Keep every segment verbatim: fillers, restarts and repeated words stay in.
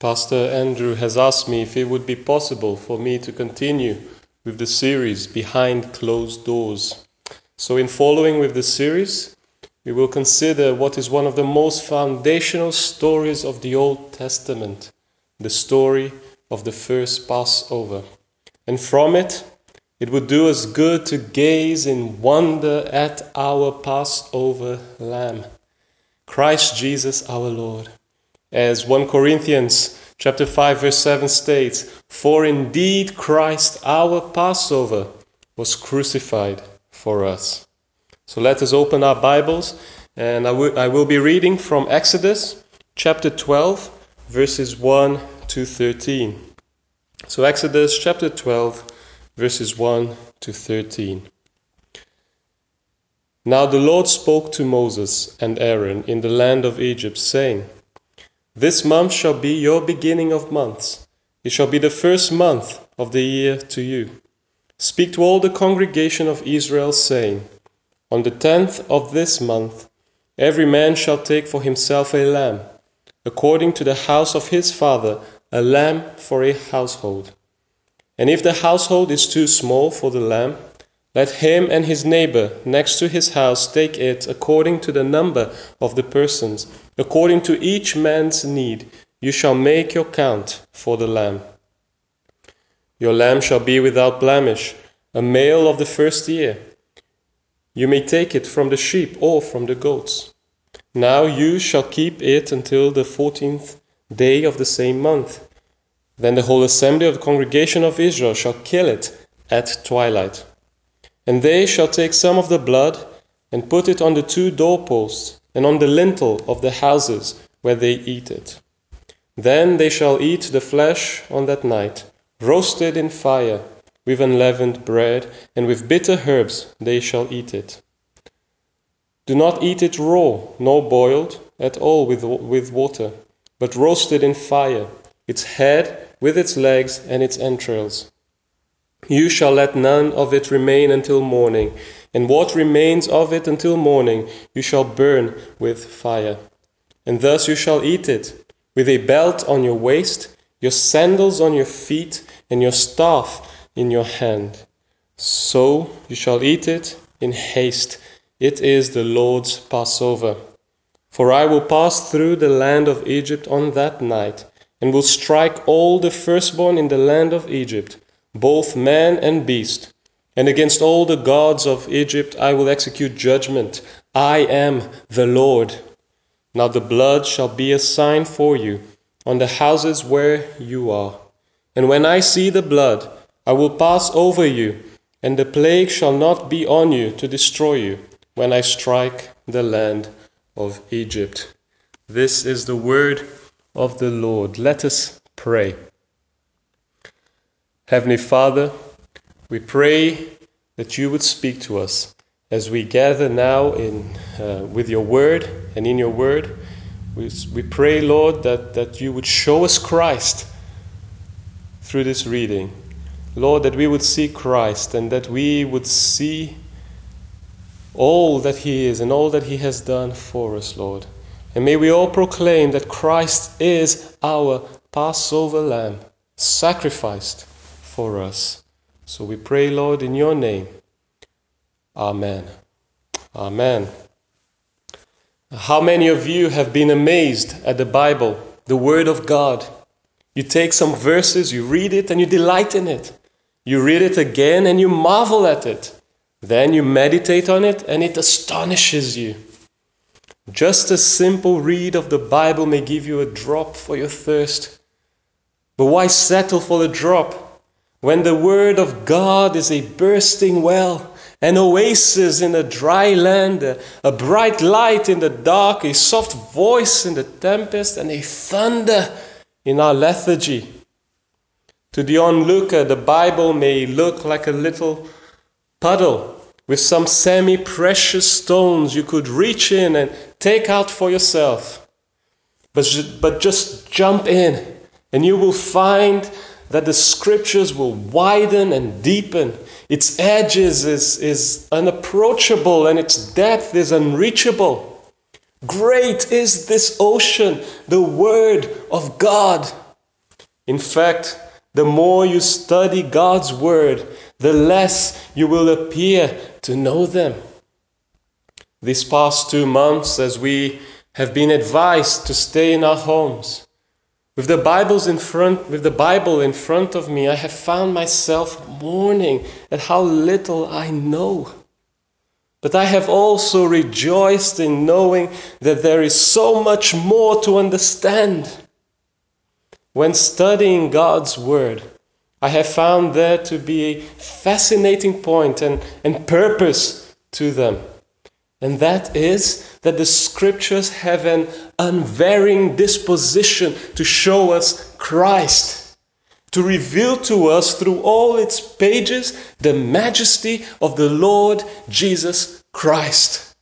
Pastor Andrew has asked me if it would be possible for me to continue with the series Behind Closed Doors. So in following with the series, we will consider what is one of the most foundational stories of the Old Testament, the story of the first Passover. And from it, it would do us good to gaze in wonder at our Passover Lamb, Christ Jesus our Lord. As First Corinthians chapter five verse seven states, "For indeed Christ our Passover was crucified for us." So let us open our Bibles, and I will, I will be reading from Exodus chapter twelve verses one to thirteen. So Exodus chapter twelve verses one to thirteen. Now the Lord spoke to Moses and Aaron in the land of Egypt, saying, "This month shall be your beginning of months. It shall be the first month of the year to you. Speak to all the congregation of Israel, saying, On the tenth of this month, every man shall take for himself a lamb, according to the house of his father, a lamb for a household. And if the household is too small for the lamb, let him and his neighbor next to his house take it according to the number of the persons. According to each man's need, you shall make your count for the lamb. Your lamb shall be without blemish, a male of the first year. You may take it from the sheep or from the goats. Now you shall keep it until the fourteenth day of the same month. Then the whole assembly of the congregation of Israel shall kill it at twilight. And they shall take some of the blood and put it on the two doorposts and on the lintel of the houses where they eat it. Then they shall eat the flesh on that night, roasted in fire, with unleavened bread, and with bitter herbs they shall eat it. Do not eat it raw, nor boiled at all with, with water, but roasted in fire, its head with its legs and its entrails. You shall let none of it remain until morning, and what remains of it until morning you shall burn with fire. And thus you shall eat it, with a belt on your waist, your sandals on your feet, and your staff in your hand. So you shall eat it in haste. It is the Lord's Passover. For I will pass through the land of Egypt on that night, and will strike all the firstborn in the land of Egypt, both man and beast. And against all the gods of Egypt I will execute judgment. I am the Lord. Now the blood shall be a sign for you on the houses where you are. And when I see the blood, I will pass over you, and the plague shall not be on you to destroy you when I strike the land of Egypt." This is the word of the Lord. Let us pray. Heavenly Father, we pray that you would speak to us as we gather now in uh, with your word and in your word. We, we pray, Lord, that, that you would show us Christ through this reading. Lord, that we would see Christ and that we would see all that he is and all that he has done for us, Lord. And may we all proclaim that Christ is our Passover lamb, sacrificed for us. So we pray, Lord, in your name. Amen. Amen. How many of you have been amazed at the Bible, the Word of God? You take some verses, you read it, and you delight in it. You read it again, and you marvel at it. Then you meditate on it, and it astonishes you. Just a simple read of the Bible may give you a drop for your thirst. But why settle for a drop when the Word of God is a bursting well, an oasis in a dry land, a, a bright light in the dark, a soft voice in the tempest, and a thunder in our lethargy? To the onlooker, the Bible may look like a little puddle with some semi-precious stones you could reach in and take out for yourself. But, but just jump in, and you will find that the scriptures will widen and deepen. Its edges is, is unapproachable, and its depth is unreachable. Great is this ocean, the Word of God. In fact, the more you study God's word, the less you will appear to know them. These past two months, as we have been advised to stay in our homes, with the Bibles in front, with the Bible in front of me, I have found myself mourning at how little I know. But I have also rejoiced in knowing that there is so much more to understand. When studying God's word, I have found there to be a fascinating point and, and purpose to them. And that is that the scriptures have an unvarying disposition to show us Christ, to reveal to us through all its pages the majesty of the Lord Jesus Christ.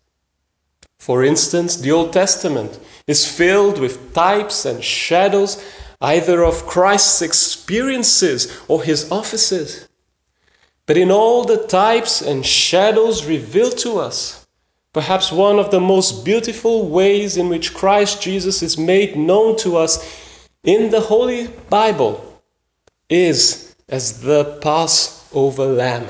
For instance, the Old Testament is filled with types and shadows either of Christ's experiences or his offices. But in all the types and shadows revealed to us, perhaps one of the most beautiful ways in which Christ Jesus is made known to us in the Holy Bible is as the Passover Lamb.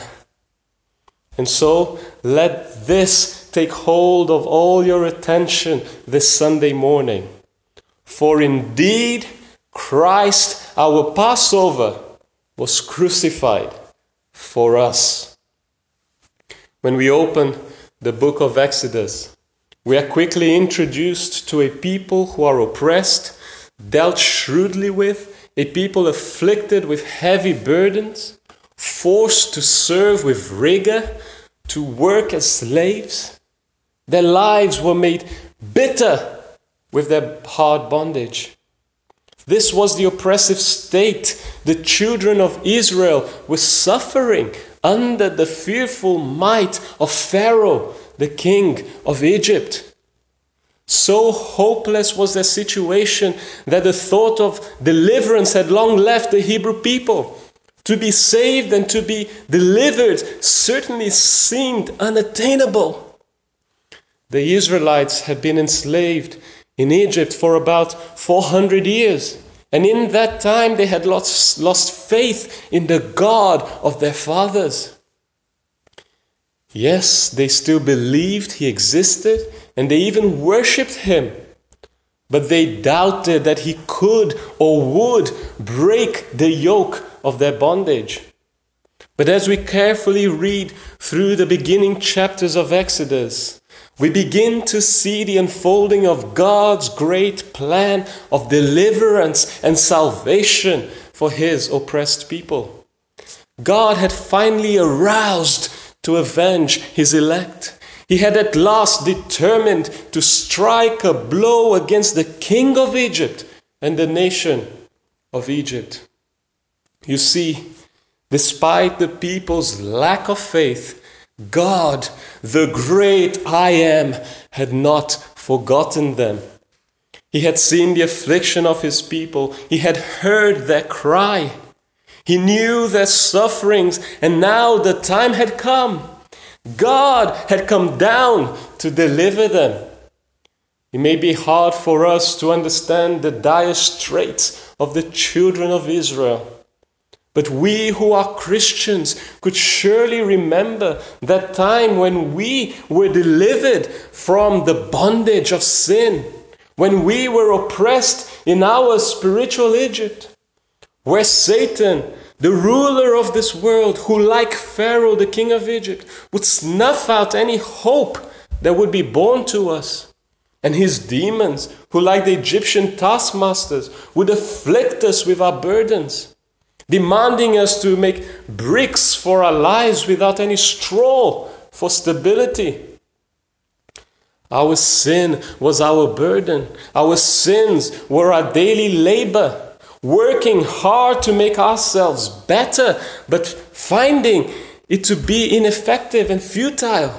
And so let this take hold of all your attention this Sunday morning. For indeed, Christ, our Passover, was crucified for us. When we open the book of Exodus, we are quickly introduced to a people who are oppressed, dealt shrewdly with, a people afflicted with heavy burdens, forced to serve with rigor, to work as slaves. Their lives were made bitter with their hard bondage. This was the oppressive state the children of Israel were suffering under the fearful might of Pharaoh, the king of Egypt. So hopeless was their situation that the thought of deliverance had long left the Hebrew people. To be saved and to be delivered certainly seemed unattainable. The Israelites had been enslaved in Egypt for about four hundred years. And in that time they had lost, lost faith in the God of their fathers. Yes, they still believed he existed and they even worshipped him. But they doubted that he could or would break the yoke of their bondage. But as we carefully read through the beginning chapters of Exodus, we begin to see the unfolding of God's great plan of deliverance and salvation for his oppressed people. God had finally aroused to avenge his elect. He had at last determined to strike a blow against the king of Egypt and the nation of Egypt. You see, despite the people's lack of faith, God, the great I Am, had not forgotten them. He had seen the affliction of his people. He had heard their cry. He knew their sufferings, and now the time had come. God had come down to deliver them. It may be hard for us to understand the dire straits of the children of Israel. But we who are Christians could surely remember that time when we were delivered from the bondage of sin, when we were oppressed in our spiritual Egypt, where Satan, the ruler of this world, who like Pharaoh, the king of Egypt, would snuff out any hope that would be born to us. And his demons, who like the Egyptian taskmasters, would afflict us with our burdens, demanding us to make bricks for our lives without any straw for stability. Our sin was our burden. Our sins were our daily labor, working hard to make ourselves better, but finding it to be ineffective and futile.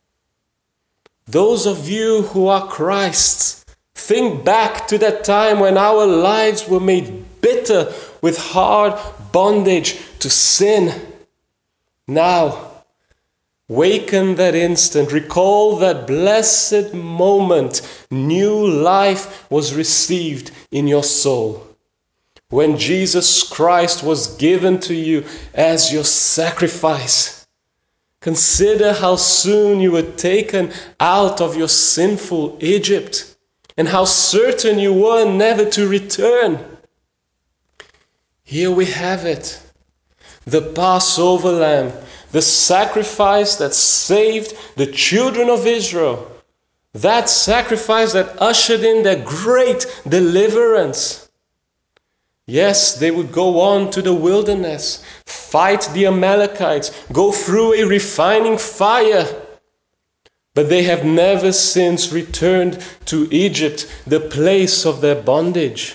Those of you who are Christ's, think back to that time when our lives were made bitter with hard bondage to sin. Now, waken that instant, recall that blessed moment new life was received in your soul. when Jesus Christ was given to you as your sacrifice. Consider how soon you were taken out of your sinful Egypt, and how certain you were never to return. Here we have it, the Passover lamb, the sacrifice that saved the children of Israel, that sacrifice that ushered in their great deliverance. Yes, they would go on to the wilderness, fight the Amalekites, go through a refining fire. But they have never since returned to Egypt, the place of their bondage.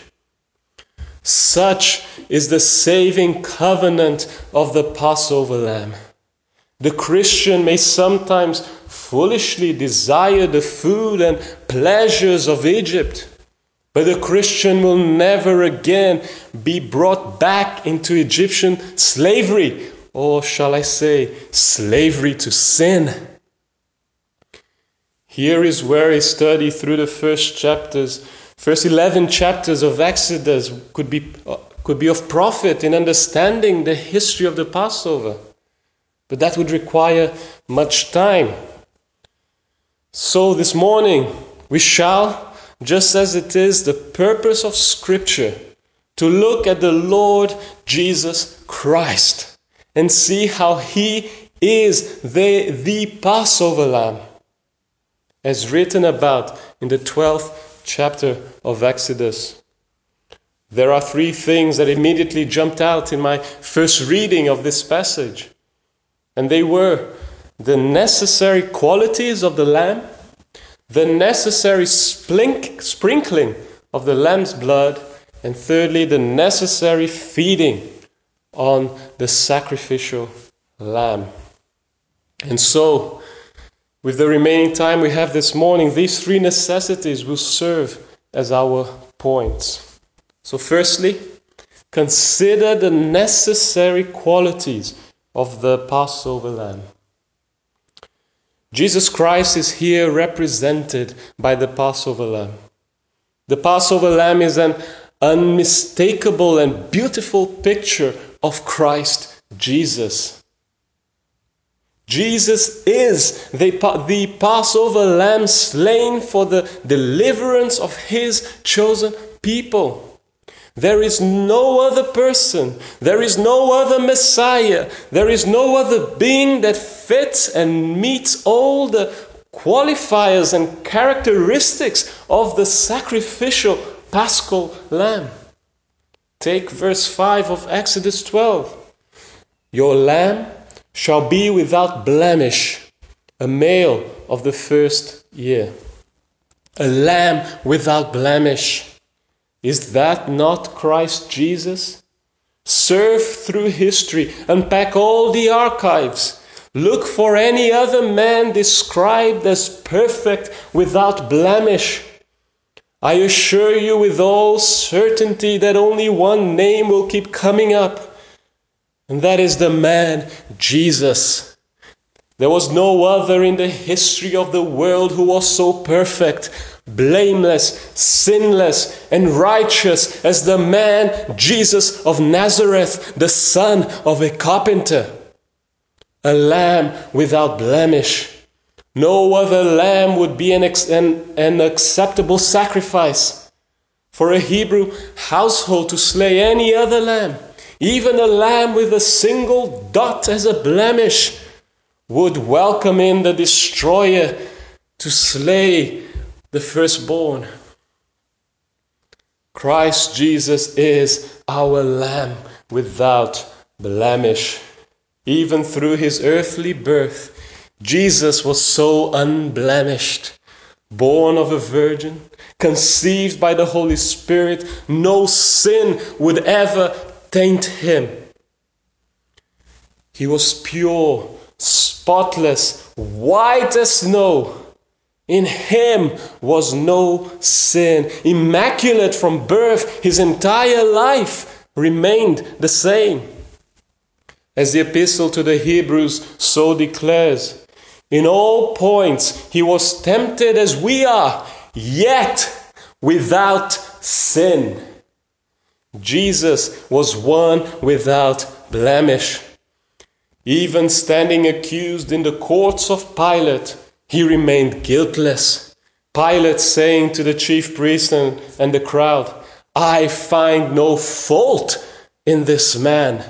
Such is the saving covenant of the Passover lamb. The Christian may sometimes foolishly desire the food and pleasures of Egypt, but the Christian will never again be brought back into Egyptian slavery, or shall I say, slavery to sin. Here is where a study through the first chapters, first eleven chapters of Exodus could be, uh, could be of profit in understanding the history of the Passover. But that would require much time. So this morning we shall, just as it is the purpose of Scripture, to look at the Lord Jesus Christ and see how He is the, the Passover lamb, as written about in the twelfth chapter of Exodus. There are three things that immediately jumped out in my first reading of this passage. And they were the necessary qualities of the lamb, the necessary splink, sprinkling of the lamb's blood, and thirdly, the necessary feeding on the sacrificial lamb. And so, with the remaining time we have this morning, these three necessities will serve as our points. So firstly, consider the necessary qualities of the Passover lamb. Jesus Christ is here represented by the Passover lamb. The Passover lamb is an unmistakable and beautiful picture of Christ Jesus. Jesus is the, the Passover lamb slain for the deliverance of His chosen people. There is no other person, there is no other Messiah, there is no other being that fits and meets all the qualifiers and characteristics of the sacrificial Paschal lamb. Take verse five of Exodus twelve. Your lamb shall be without blemish, a male of the first year. A lamb without blemish. Is that not Christ Jesus? Surf through history, unpack all the archives. Look for any other man described as perfect without blemish. I assure you with all certainty that only one name will keep coming up. And that is the man, Jesus. There was no other in the history of the world who was so perfect, blameless, sinless, and righteous as the man Jesus of Nazareth, the son of a carpenter. A lamb without blemish. No other lamb would be an, ex- an, an acceptable sacrifice. For a Hebrew household to slay any other lamb, even a lamb with a single dot as a blemish, would welcome in the destroyer to slay the firstborn. Christ Jesus is our lamb without blemish. Even through His earthly birth, Jesus was so unblemished, born of a virgin, conceived by the Holy Spirit. No sin would ever taint Him. He was pure, spotless, white as snow. In Him was no sin. Immaculate from birth, His entire life remained the same. As the epistle to the Hebrews so declares, in all points He was tempted as we are, yet without sin. Jesus was one without blemish. Even standing accused in the courts of Pilate, he remained guiltless. Pilate saying to the chief priests and, and the crowd, "I find no fault in this man."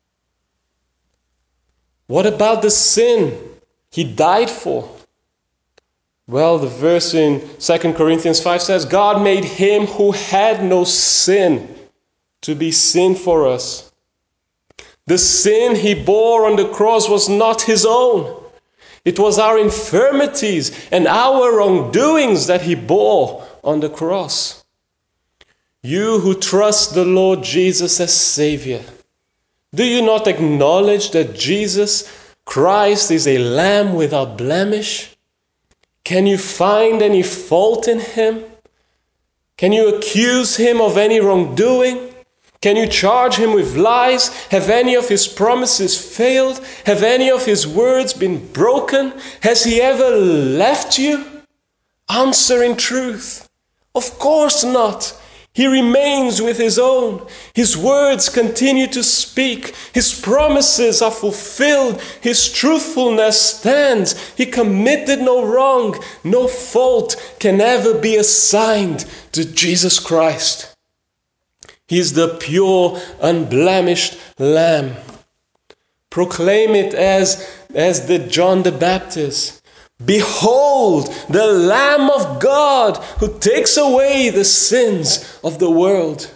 What about the sin he died for? Well, the verse in Second Corinthians five says, God made him who had no sin to be sin for us. The sin he bore on the cross was not his own. It was our infirmities and our wrongdoings that he bore on the cross. You who trust the Lord Jesus as Savior, do you not acknowledge that Jesus Christ is a lamb without blemish? Can you find any fault in him? Can you accuse him of any wrongdoing? Can you charge him with lies? Have any of his promises failed? Have any of his words been broken? Has he ever left you? Answer in truth. Of course not. He remains with his own. His words continue to speak. His promises are fulfilled. His truthfulness stands. He committed no wrong. No fault can ever be assigned to Jesus Christ. He is the pure, unblemished Lamb. Proclaim it as, as did John the Baptist. Behold, the Lamb of God who takes away the sins of the world.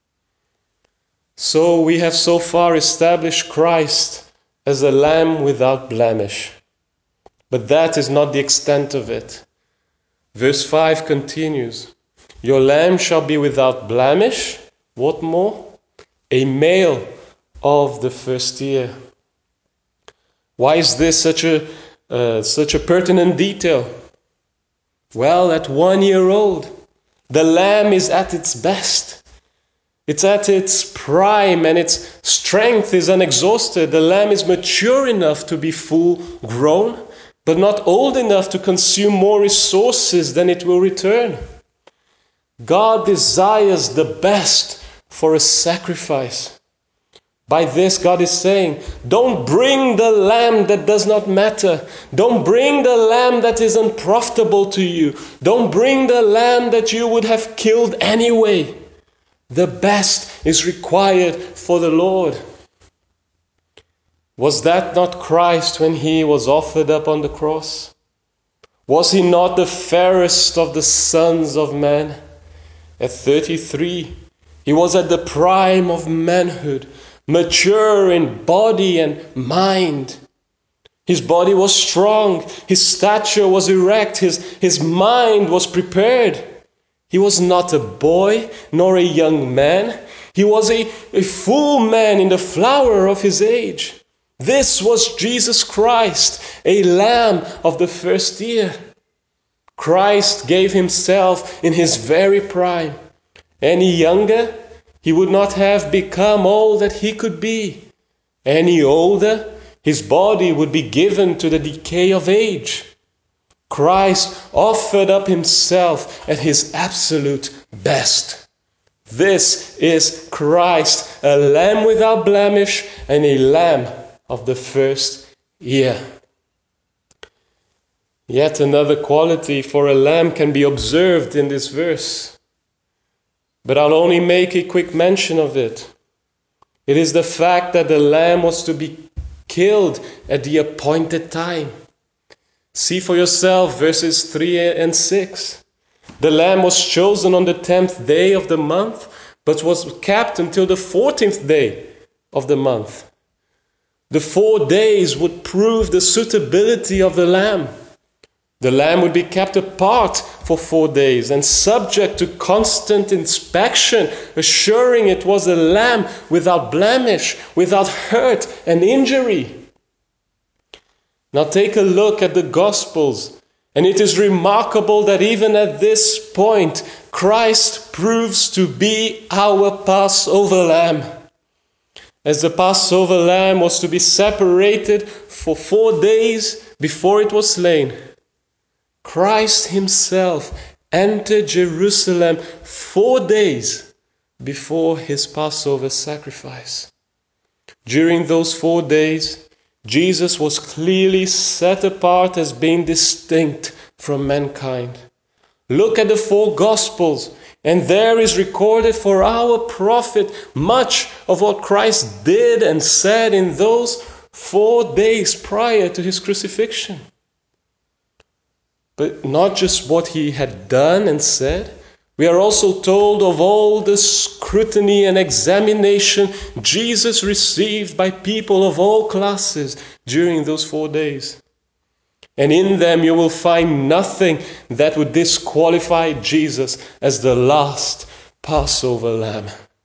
So we have so far established Christ as a Lamb without blemish. But that is not the extent of it. Verse five continues, your lamb shall be without blemish. What more? A male of the first year. Why is this such a uh, such a pertinent detail? Well, at one year old, the lamb is at its best. It's at its prime and its strength is unexhausted. The lamb is mature enough to be full grown, but not old enough to consume more resources than it will return. God desires the best for a sacrifice. By this, God is saying, don't bring the lamb that does not matter. Don't bring the lamb that is unprofitable to you. Don't bring the lamb that you would have killed anyway. The best is required for the Lord. Was that not Christ when he was offered up on the cross? Was he not the fairest of the sons of man? At thirty-three, he was at the prime of manhood, mature in body and mind. His body was strong, his stature was erect, his, his mind was prepared. He was not a boy nor a young man. He was a, a full man in the flower of his age. This was Jesus Christ, a lamb of the first year. Christ gave himself in his very prime. Any younger, he would not have become all that he could be. Any older, his body would be given to the decay of age. Christ offered up himself at his absolute best. This is Christ, a lamb without blemish and a lamb of the first year. Yet another quality for a lamb can be observed in this verse. But I'll only make a quick mention of it. It is the fact that the lamb was to be killed at the appointed time. See for yourself verses three and six. The lamb was chosen on the tenth day of the month, but was kept until the fourteenth day of the month. The four days would prove the suitability of the lamb. The lamb would be kept apart for four days and subject to constant inspection, assuring it was a lamb without blemish, without hurt and injury. Now take a look at the Gospels, and it is remarkable that even at this point, Christ proves to be our Passover lamb. As the Passover lamb was to be separated for four days before it was slain, Christ himself entered Jerusalem four days before his Passover sacrifice. During those four days, Jesus was clearly set apart as being distinct from mankind. Look at the four Gospels, and there is recorded for our profit much of what Christ did and said in those four days prior to his crucifixion. But not just what he had done and said, we are also told of all the scrutiny and examination Jesus received by people of all classes during those four days. And in them you will find nothing that would disqualify Jesus as the last Passover lamb.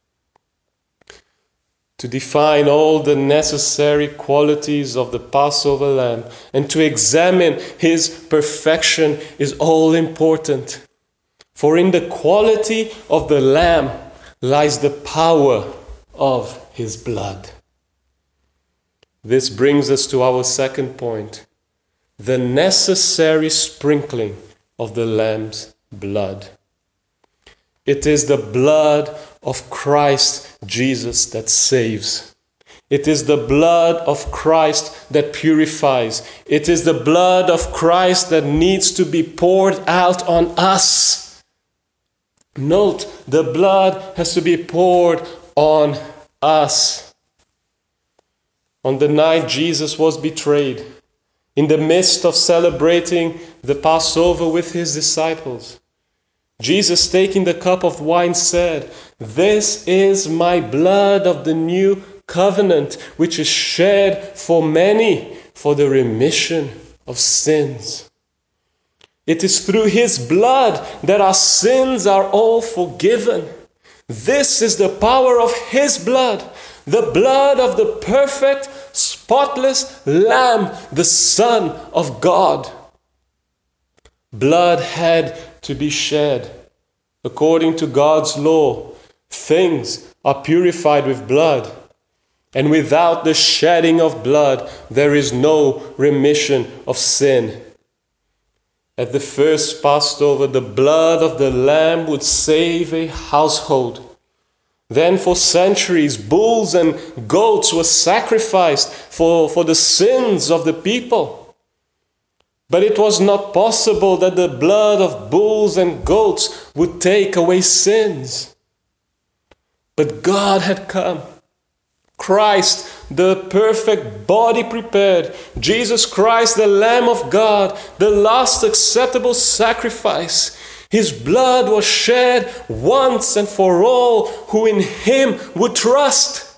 To define all the necessary qualities of the Passover lamb and to examine his perfection is all important. For in the quality of the lamb lies the power of his blood. This brings us to our second point, the necessary sprinkling of the lamb's blood. It is the blood of Christ Jesus that saves. It is the blood of Christ that purifies. It is the blood of Christ that needs to be poured out on us. Note, the blood has to be poured on us. On the night Jesus was betrayed, in the midst of celebrating the Passover with his disciples, Jesus, taking the cup of wine, said, "This is my blood of the new covenant, which is shed for many for the remission of sins." It is through his blood that our sins are all forgiven. This is the power of his blood, the blood of the perfect, spotless Lamb, the Son of God. Blood had to be shed. According to God's law, things are purified with blood. And without the shedding of blood, there is no remission of sin. At the first Passover, the blood of the lamb would save a household. Then for centuries, bulls and goats were sacrificed for, for the sins of the people. But it was not possible that the blood of bulls and goats would take away sins. But God had come. Christ, the perfect body prepared, Jesus Christ, the Lamb of God, the last acceptable sacrifice. His blood was shed once and for all who in him would trust.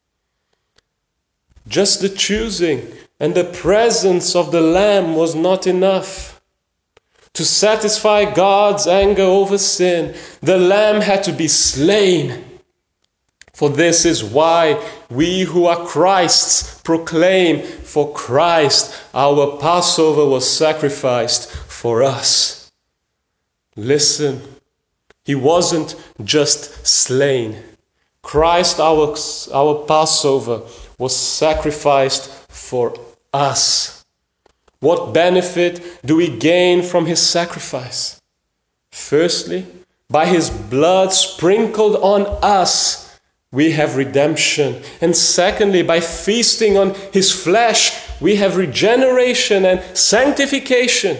Just the choosing and the presence of the Lamb was not enough. To satisfy God's anger over sin, the Lamb had to be slain. For this is why we who are Christ's proclaim, "For Christ our Passover was sacrificed for us." Listen, he wasn't just slain. Christ our, our Passover was sacrificed for us. What benefit do we gain from his sacrifice? Firstly, by his blood sprinkled on us, we have redemption. And secondly, by feasting on his flesh, we have regeneration and sanctification.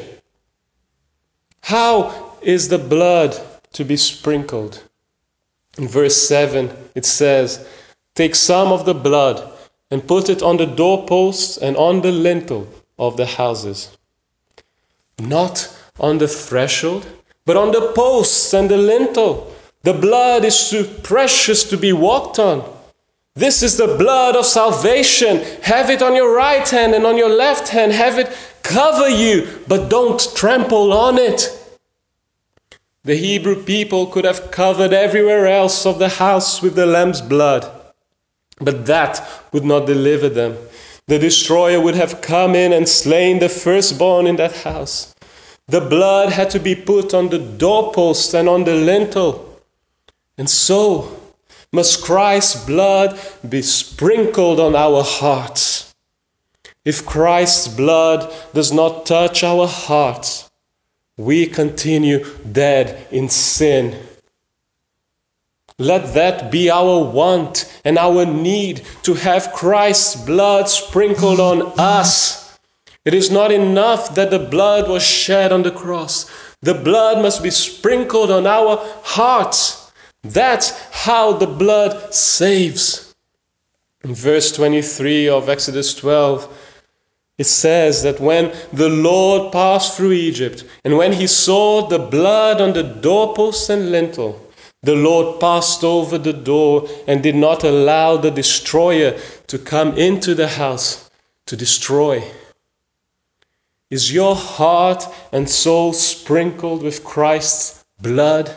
How is the blood to be sprinkled? In verse seven, it says, "Take some of the blood and put it on the doorposts and on the lintel of the houses." Not on the threshold, but on the posts and the lintel. The blood is too precious to be walked on. This is the blood of salvation. Have it on your right hand and on your left hand. Have it cover you, but don't trample on it. The Hebrew people could have covered everywhere else of the house with the lamb's blood, but that would not deliver them. The destroyer would have come in and slain the firstborn in that house. The blood had to be put on the doorpost and on the lintel. And so must Christ's blood be sprinkled on our hearts. If Christ's blood does not touch our hearts, we continue dead in sin. Let that be our want and our need, to have Christ's blood sprinkled on us. It is not enough that the blood was shed on the cross. The blood must be sprinkled on our hearts. That's how the blood saves. In verse twenty-three of Exodus twelve, it says that when the Lord passed through Egypt, and when he saw the blood on the doorposts and lintel, the Lord passed over the door and did not allow the destroyer to come into the house to destroy. Is your heart and soul sprinkled with Christ's blood?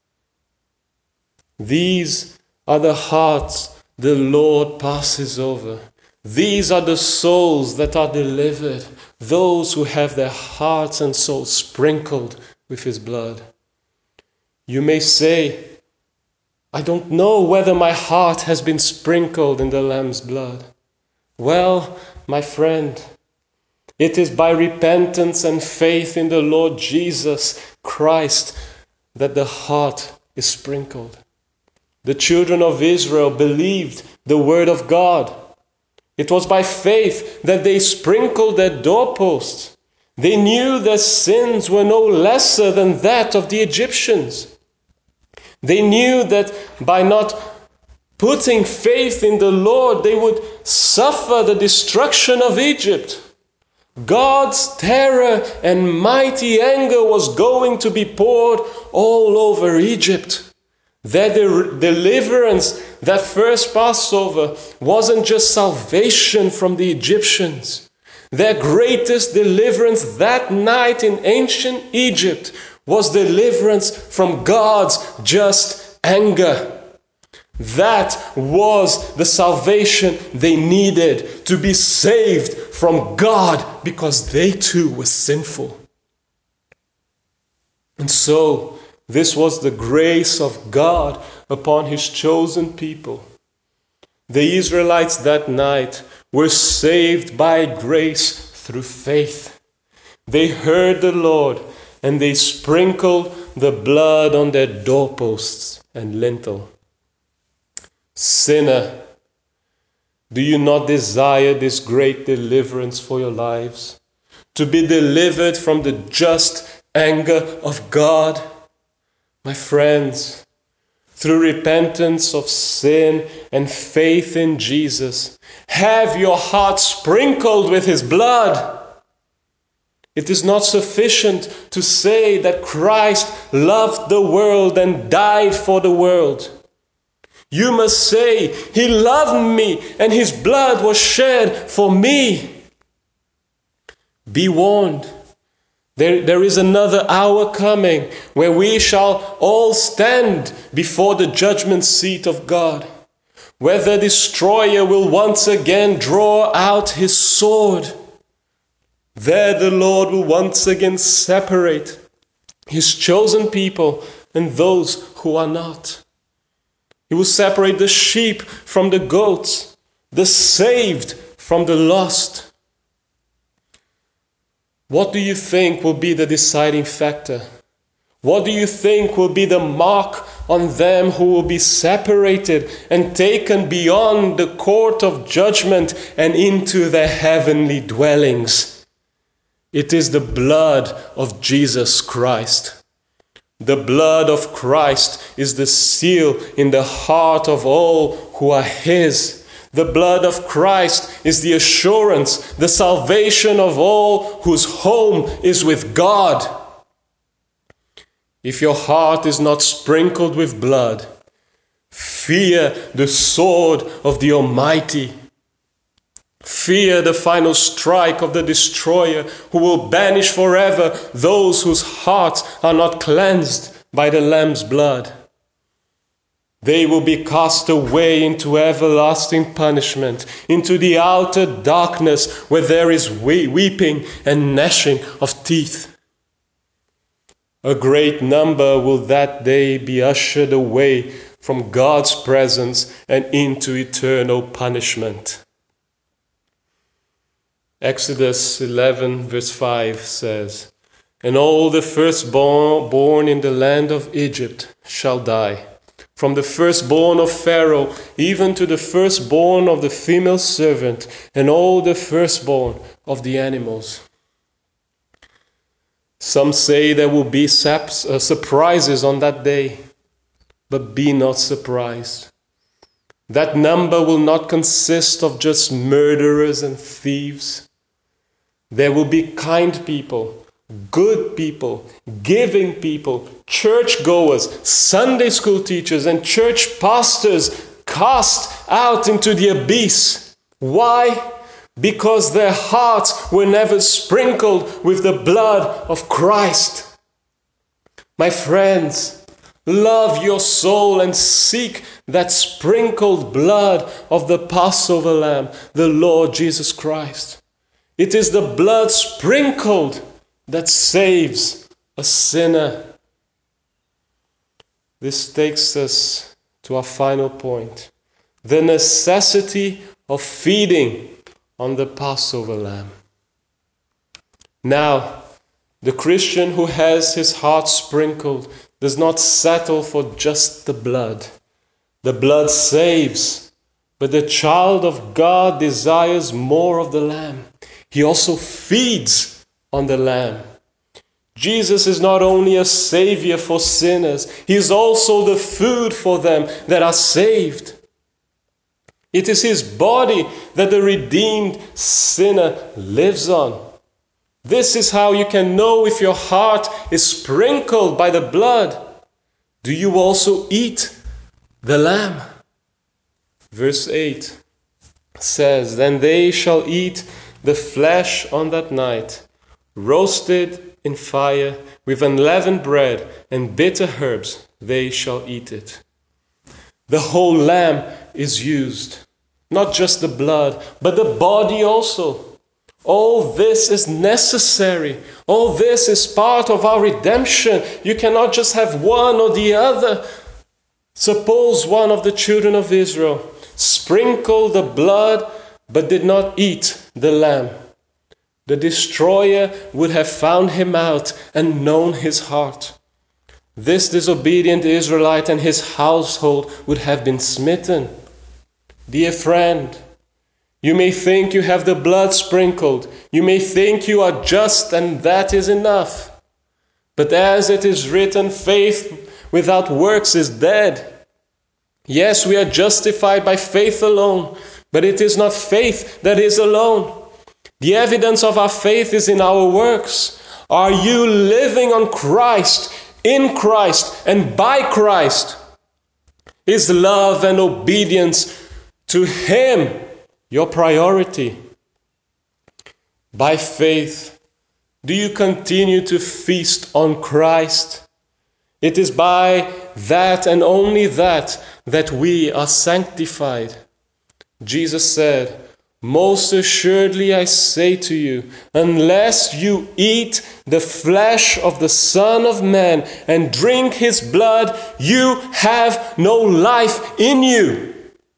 These are the hearts the Lord passes over. These are the souls that are delivered, those who have their hearts and souls sprinkled with his blood. You may say, I don't know whether my heart has been sprinkled in the Lamb's blood. Well, my friend, it is by repentance and faith in the Lord Jesus Christ that the heart is sprinkled. The children of Israel believed the word of God. It was by faith that they sprinkled their doorposts. They knew their sins were no lesser than that of the Egyptians. They knew that by not putting faith in the Lord, they would suffer the destruction of Egypt. God's terror and mighty anger was going to be poured all over Egypt. Their de- deliverance, that first Passover, wasn't just salvation from the Egyptians. Their greatest deliverance that night in ancient Egypt was deliverance from God's just anger. That was the salvation they needed to be saved from God, because they too were sinful. And so, this was the grace of God upon his chosen people. The Israelites that night were saved by grace through faith. They heard the Lord, and they sprinkled the blood on their doorposts and lintel. Sinner, do you not desire this great deliverance for your lives? To be delivered from the just anger of God? My friends, through repentance of sin and faith in Jesus, have your heart sprinkled with his blood. It is not sufficient to say that Christ loved the world and died for the world. You must say, he loved me and his blood was shed for me. Be warned. There, there is another hour coming where we shall all stand before the judgment seat of God, where the destroyer will once again draw out his sword. There the Lord will once again separate his chosen people and those who are not. He will separate the sheep from the goats, the saved from the lost. What do you think will be the deciding factor? What do you think will be the mark on them who will be separated and taken beyond the court of judgment and into their heavenly dwellings? It is the blood of Jesus Christ. The blood of Christ is the seal in the heart of all who are his. The blood of Christ is the assurance, the salvation of all whose home is with God. If your heart is not sprinkled with blood, fear the sword of the Almighty. Fear the final strike of the destroyer, who will banish forever those whose hearts are not cleansed by the Lamb's blood. They will be cast away into everlasting punishment, into the outer darkness where there is weeping and gnashing of teeth. A great number will that day be ushered away from God's presence and into eternal punishment. Exodus eleven verse five says, "And all the firstborn born in the land of Egypt shall die, from the firstborn of Pharaoh, even to the firstborn of the female servant, and all the firstborn of the animals. Some say there will be saps, uh, surprises on that day, but be not surprised. That number will not consist of just murderers and thieves. There will be kind people, good people, giving people, churchgoers, Sunday school teachers, and church pastors cast out into the abyss. Why? Because their hearts were never sprinkled with the blood of Christ. My friends, love your soul and seek that sprinkled blood of the Passover Lamb, the Lord Jesus Christ. It is the blood sprinkled that saves a sinner. This takes us to our final point, the necessity of feeding on the Passover Lamb. Now, the Christian who has his heart sprinkled does not settle for just the blood. The blood saves, but the child of God desires more of the Lamb. He also feeds on the Lamb. Jesus is not only a Savior for sinners, He is also the food for them that are saved. It is His body that the redeemed sinner lives on. This is how you can know if your heart is sprinkled by the blood. Do you also eat the Lamb? Verse eight says, "Then they shall eat the flesh on that night, roasted in fire, with unleavened bread and bitter herbs, they shall eat it." The whole lamb is used, not just the blood, but the body also. All this is necessary. All this is part of our redemption. You cannot just have one or the other. Suppose one of the children of Israel sprinkled the blood but did not eat the lamb. The destroyer would have found him out and known his heart. This disobedient Israelite and his household would have been smitten. Dear friend, you may think you have the blood sprinkled. You may think you are just and that is enough. But as it is written, faith without works is dead. Yes, we are justified by faith alone, but it is not faith that is alone. The evidence of our faith is in our works. Are you living on Christ, in Christ, and by Christ? Is love and obedience to Him your priority? By faith, do you continue to feast on Christ? It is by that and only that that we are sanctified. Jesus said, "Most assuredly I say to you, unless you eat the flesh of the Son of Man and drink His blood, you have no life in you."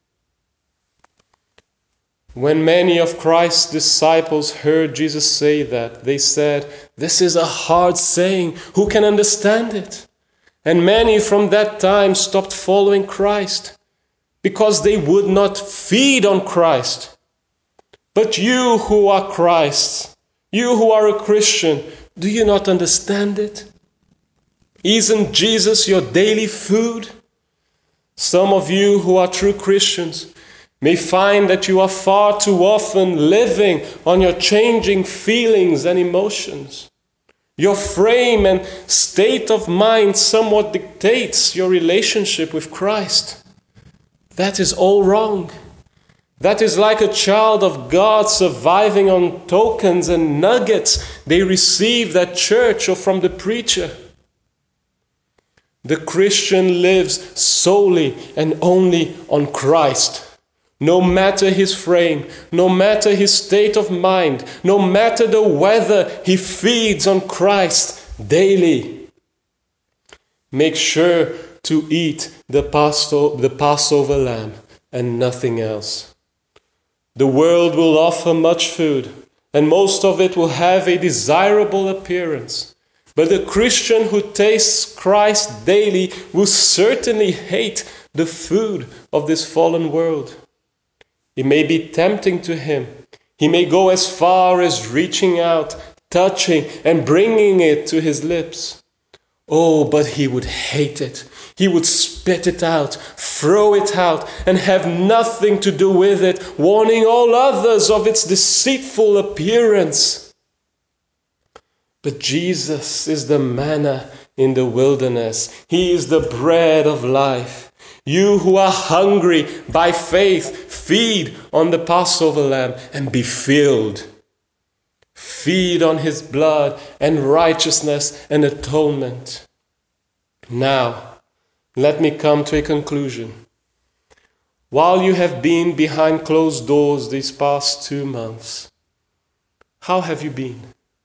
When many of Christ's disciples heard Jesus say that, they said, "This is a hard saying. Who can understand it?" And many from that time stopped following Christ because they would not feed on Christ. But you who are Christ's, you who are a Christian, do you not understand it? Isn't Jesus your daily food? Some of you who are true Christians may find that you are far too often living on your changing feelings and emotions. Your frame and state of mind somewhat dictates your relationship with Christ. That is all wrong. That is like a child of God surviving on tokens and nuggets they received at church or from the preacher. The Christian lives solely and only on Christ. No matter his frame, no matter his state of mind, no matter the weather, he feeds on Christ daily. Make sure to eat the Passover, the Passover lamb and nothing else. The world will offer much food, and most of it will have a desirable appearance. But the Christian who tastes Christ daily will certainly hate the food of this fallen world. It may be tempting to him. He may go as far as reaching out, touching, and bringing it to his lips. Oh, but he would hate it. He would spit it out, throw it out, and have nothing to do with it, warning all others of its deceitful appearance. But Jesus is the manna in the wilderness. He is the bread of life. You who are hungry by faith, feed on the Passover lamb and be filled. Feed on his blood and righteousness and atonement. Now, let me come to a conclusion. While you have been behind closed doors these past two months, how have you been?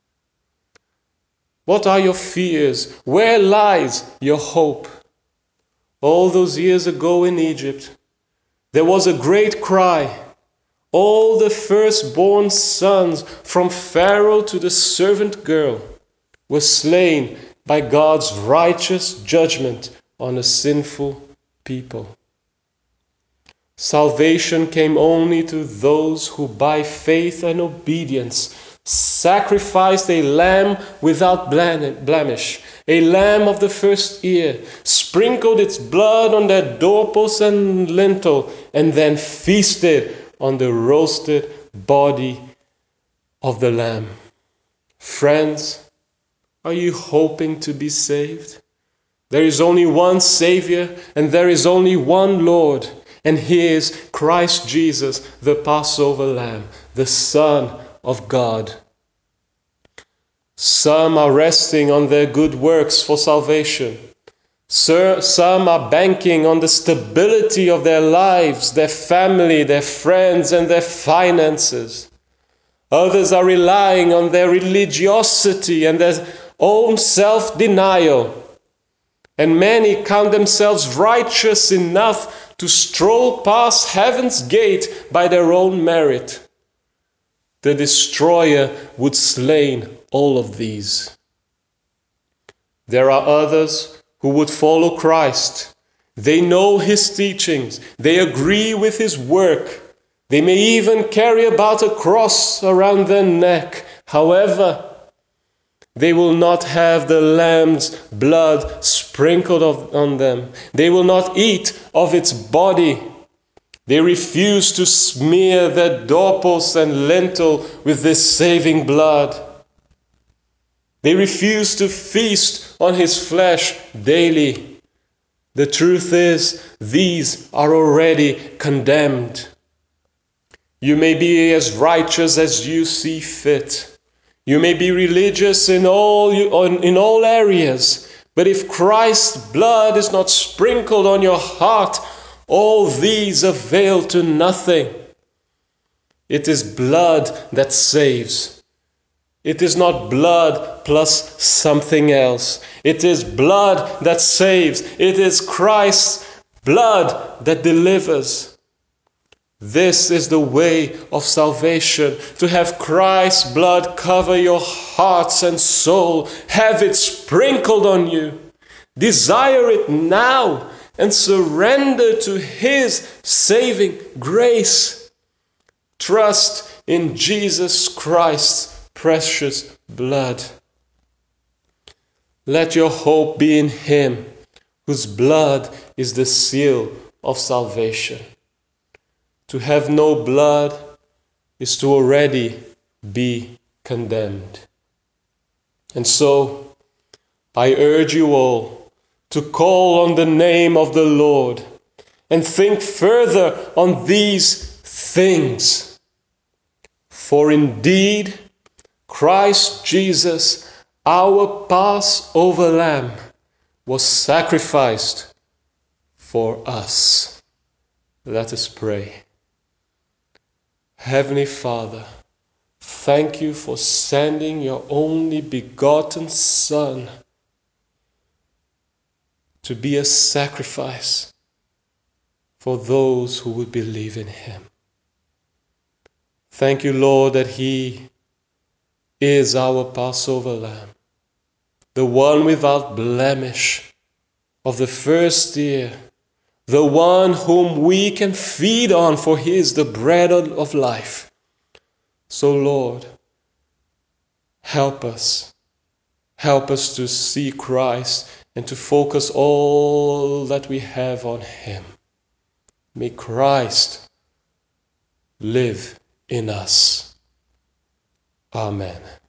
What are your fears? Where lies your hope? All those years ago in Egypt, there was a great cry. All the firstborn sons, from Pharaoh to the servant girl, were slain by God's righteous judgment on a sinful people. Salvation came only to those who by faith and obedience sacrificed a lamb without blemish, a lamb of the first year, sprinkled its blood on their doorposts and lintel, and then feasted on the roasted body of the lamb. Friends, are you hoping to be saved? There is only one Savior, and there is only one Lord, and He is Christ Jesus, the Passover Lamb, the Son of God. Some are resting on their good works for salvation. Some are banking on the stability of their lives, their family, their friends, and their finances. Others are relying on their religiosity and their own self-denial. And many count themselves righteous enough to stroll past heaven's gate by their own merit. The destroyer would slay all of these. There are others who would follow Christ. They know his teachings. They agree with his work. They may even carry about a cross around their neck. However, they will not have the lamb's blood sprinkled on them. They will not eat of its body. They refuse to smear their doorposts and lintel with this saving blood. They refuse to feast on his flesh daily. The truth is, these are already condemned. You may be as righteous as you see fit. You may be religious in all, in all areas, but if Christ's blood is not sprinkled on your heart, all these avail to nothing. It is blood that saves. It is not blood plus something else. It is blood that saves. It is Christ's blood that delivers. This is the way of salvation, to have Christ's blood cover your hearts and soul, have it sprinkled on you. Desire it now and surrender to his saving grace. Trust in Jesus Christ's precious blood. Let your hope be in him, whose blood is the seal of salvation. To have no blood is to already be condemned. And so, I urge you all to call on the name of the Lord and think further on these things. For indeed, Christ Jesus, our Passover Lamb, was sacrificed for us. Let us pray. Heavenly Father, thank you for sending your only begotten Son to be a sacrifice for those who would believe in him. Thank you, Lord, that he is our Passover Lamb, the one without blemish of the first year, the one whom we can feed on, for he is the bread of life. So Lord, help us. Help us to see Christ and to focus all that we have on him. May Christ live in us. Amen.